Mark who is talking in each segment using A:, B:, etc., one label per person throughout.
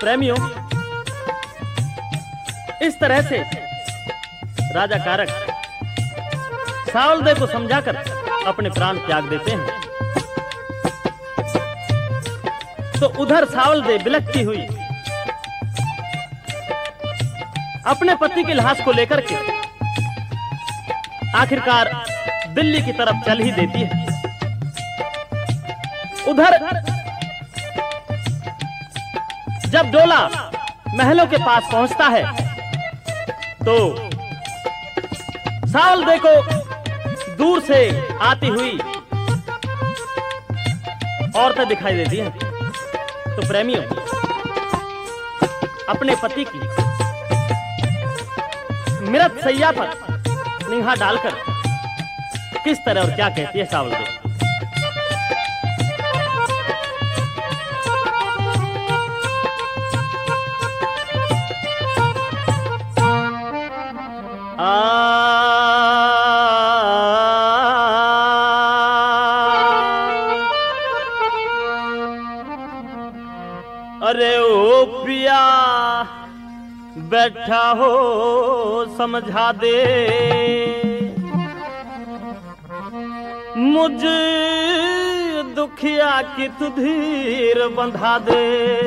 A: प्रेमियों, इस तरह से राजा कारक सावलदेव को समझाकर अपने प्राण त्याग देते हैं। तो उधर सावलदेव बिलखती हुई अपने पति की लाश को लेकर के आखिरकार दिल्ली की तरफ चल ही देती है। उधर जब डोला महलों के पास पहुंचता है तो सावलदेव को दूर से आती हुई औरतें दिखाई देती हैं। तो प्रेमियों, अपने पति की मृत शैया पर निगाह डालकर किस तरह और क्या कहती है सावलदेव। अरे ओ पिया बैठा हो समझा दे, मुझ दुखिया की तू धीर बंधा दे।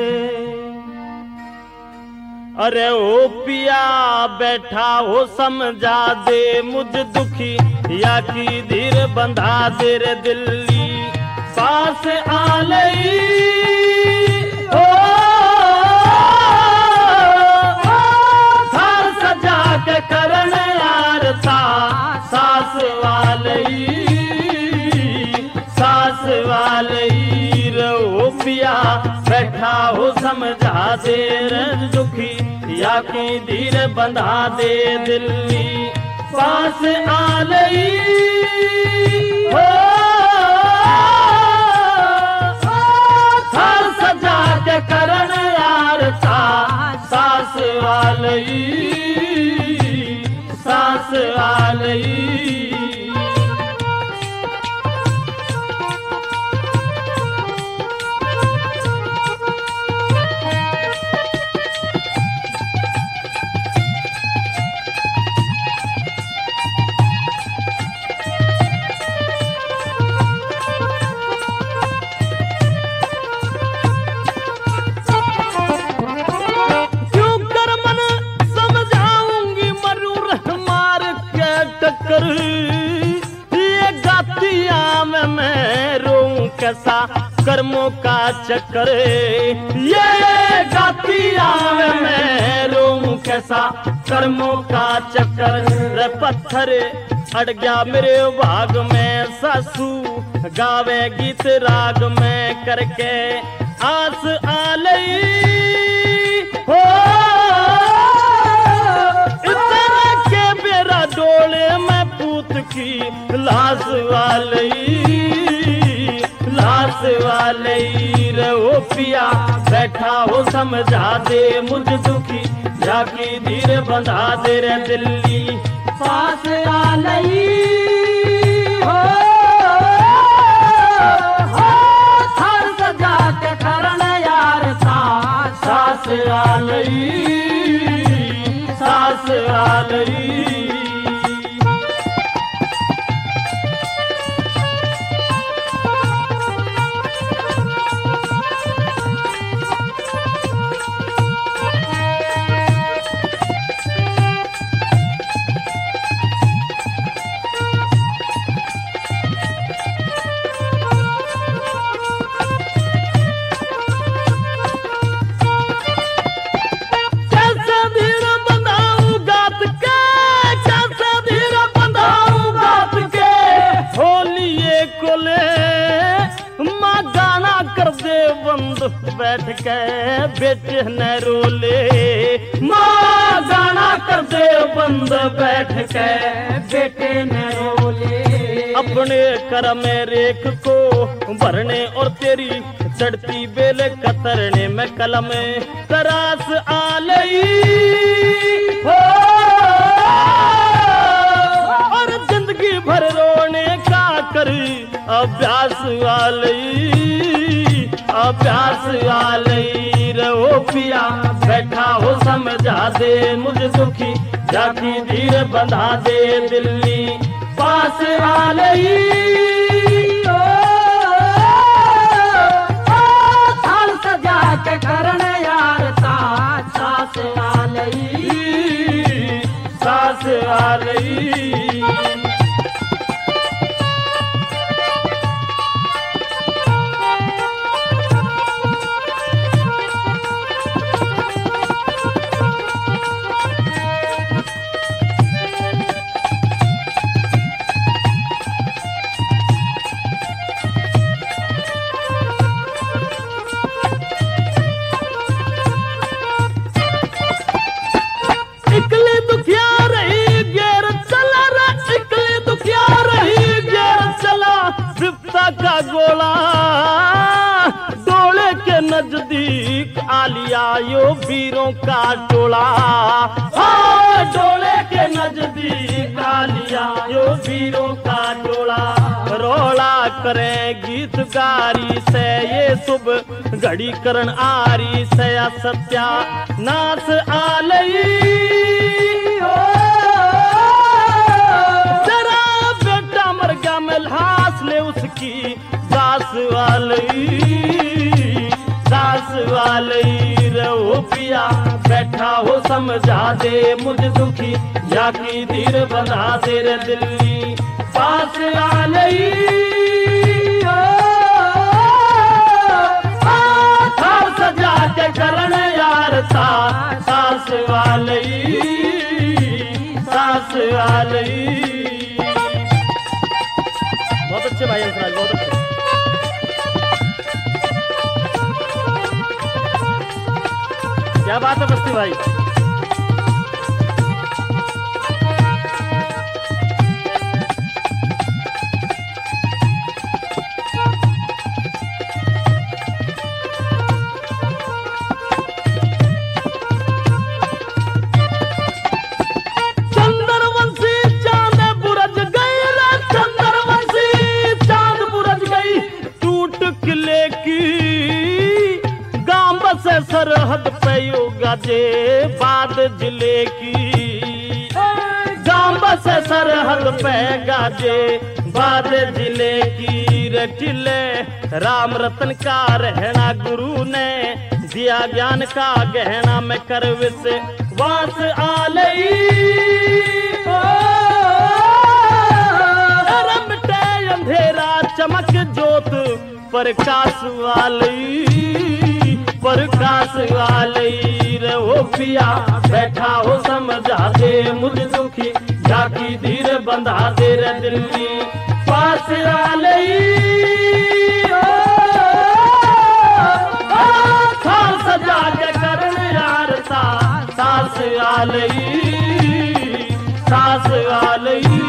A: अरे ओ पिया बैठा हो समझा दे, मुझ दुखिया की धीर बंधा दे। रे दिल्ली पास आ लई हो थार सजा के करण आरता सास वाली रो पिया बैठा हो समझा दे। रे दुखी या की धीर बंधा दे, दिल्ली पास आ लई हो थार सजा के करण आरता सास वाली। ये गातिया में मैं रोऊं कैसा कर्मों का चक्कर, ये गातिया में मैं रोऊं कैसा कर्मों का चक्कर। रे पत्थर अड़ गया मेरे भाग में, सासू गावे गीत राग में करके आस आ लई हो डोले में पूत की लाश वाली रो पिया बैठा हो समझा दे, मुझ दुखी जाकी धीर बंधा दे। रे दिल्ली पास आ लई हो थार सजा के करण यार सास आ लई। बैठ के बेटे न रोले, माँ गाना कर दे बंद बैठ के बेटे न रोले। अपने कर में रेख को भरने और तेरी चढ़ती बेल कतरने में कलम तरास आ लई हो और जिंदगी भर रोने का कर अभ्यास वाली लई रहो पिया बैठा हो समझा दे मुझे दुखी जाकी धीर बंधा दे दिल्ली पास आ लई
B: थाल सजा के करण यार ता सास आ लई
A: सास आ लई का गोला डोले के नजदीक आलिया यो वीरों का टोला डोले के नजदीक आलिया यो वीरों का टोला रोला करें गीत गारी से ये शुभ घड़ी करण आरी से सत्या नास आलई जरा बेटा मर गया मिलहास ले उसकी सास वाली रहो पिया बैठा हो समझा दे मुझे दुखी या की धीर बंधा दे रे दिल्ली पास वाली थाल सजा के करण यार था सास वाली बहुत अच्छे भाई हंसराज बहुत अच्छे क्या बात है बस्ती भाई सरहद पे गाजे बाद जिले की गांव से सरहद पे गाजे बाद जिले की रटिले राम रतन का रहना गुरु ने दिया ज्ञान का गहना में कर विसे वास आलई रमटे अंधेरा चमक जोत प्रकाश वाली रहो पिया बैठा हो समझा दे मुझे दुखी जाकी धीर बंधा दे रे दिल्ली पास वाली थाल सजा के करण यार सा सास वाली